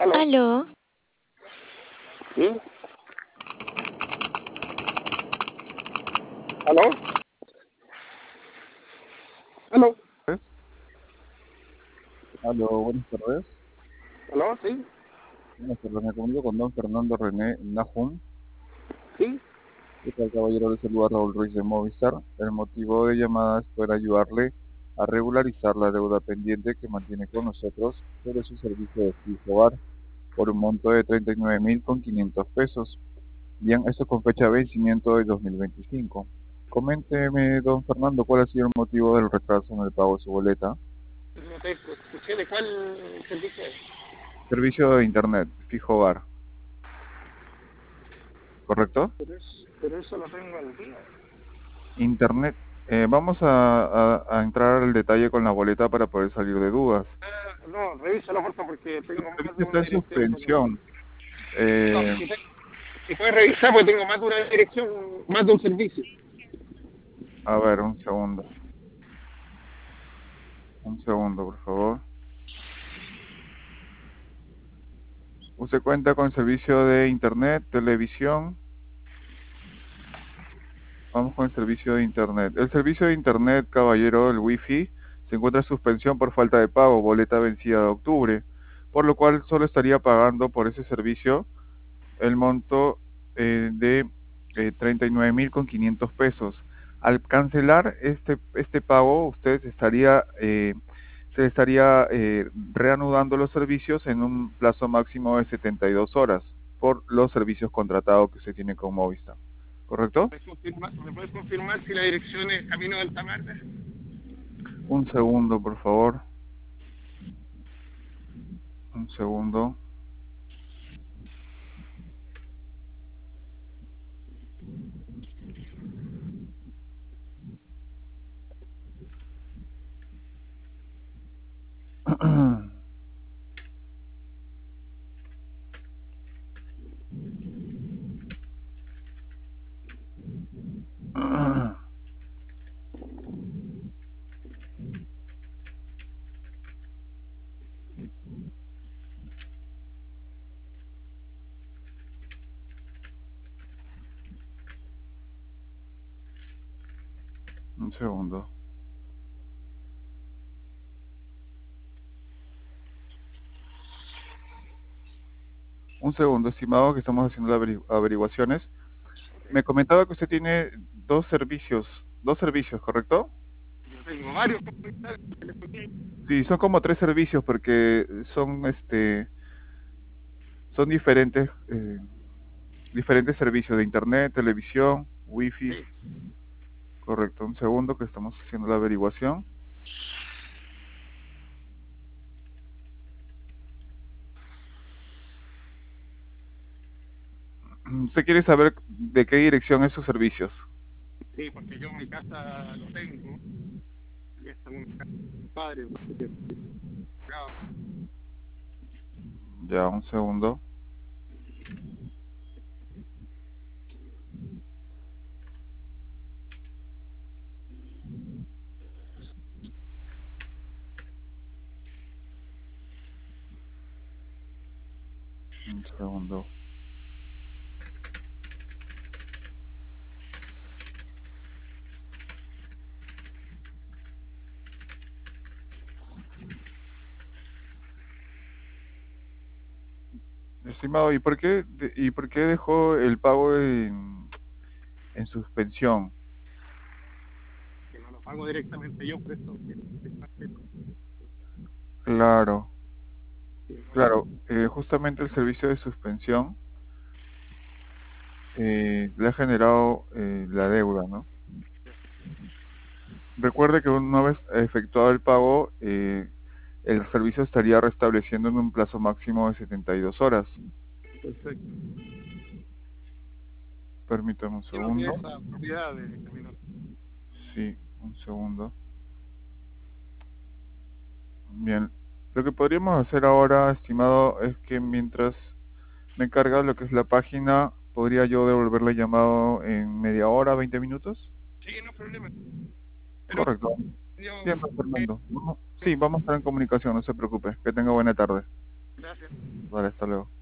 Aló. Aló, ¿Sí? ¿Aló? ¿Aló? Pues, aló, buenas tardes. ¿Aló? ¿Sí? Buenas tardes, me comunico con don Fernando René Nahum. ¿Sí? ¿Qué tal, caballero? Le saluda Raúl Ruiz de Movistar. El motivo de llamada es poder ayudarle a regularizar la deuda pendiente que mantiene con nosotros sobre su servicio de fijo hogar por un monto de 39.500 pesos. Bien, esto con fecha de vencimiento de 2025. Coménteme, don Fernando, cuál ha sido el motivo del retraso en el pago de su boleta. No te escuché de cuál servicio es. Servicio de Internet, fijo hogar, ¿correcto? Pero eso lo tengo al día. Internet. Vamos a entrar al detalle con la boleta para poder salir de dudas. No, revísalo, porfa, porque Su tengo más servicio de está una en dirección. suspensión. No, Eh, si puedes revisar, porque tengo más de una dirección, más de un servicio. a ver, un segundo. Un segundo, por favor. ¿Usted cuenta con servicio de Internet, televisión? Vamos con el servicio de Internet. El servicio de Internet, caballero, el Wi-Fi, se encuentra en suspensión por falta de pago, boleta vencida de octubre, por lo cual solo estaría pagando por ese servicio el monto de 39.500 pesos. Al cancelar este pago, usted se estaría reanudando los servicios en un plazo máximo de 72 horas por los servicios contratados que usted tiene con Movistar. ¿Correcto? ¿Me puedes confirmar si la dirección es Camino del Tamarde? Un segundo, por favor. Un segundo. Un segundo. Un segundo, estimado, que estamos haciendo las averiguaciones. Me comentaba que usted tiene dos servicios, ¿correcto? Yo tengo varios comentarios de telefonía. Sí, son como tres servicios porque son diferentes servicios de internet, televisión, wifi. Sí. Correcto, un segundo que estamos haciendo la averiguación. ¿Usted quiere saber de qué dirección es sus servicios? Sí, porque yo en mi casa lo tengo. Y esta es una casa de mi padre. Así que, claro, Ya, un segundo. Un segundo. Estimado, ¿y por qué dejó el pago en suspensión? que no lo pago directamente yo, por eso Claro, que no lo claro. Justamente el servicio de suspensión le ha generado la deuda, ¿no? Recuerde que una vez efectuado el pago, el servicio estaría restableciendo en un plazo máximo de 72 horas. perfecto. Permítame un Yo no tiene segundo. esa propiedad de caminar. Sí, un segundo. Bien. Lo que podríamos hacer ahora, estimado, es que mientras me carga lo que es la página, ¿podría yo devolverle llamado en media hora, 20 minutos? Sí, no hay problema. Pero Correcto. yo, Bien, don Fernando. Sí, vamos a estar en comunicación, no se preocupe. Que tenga buena tarde. Gracias. Vale, hasta luego.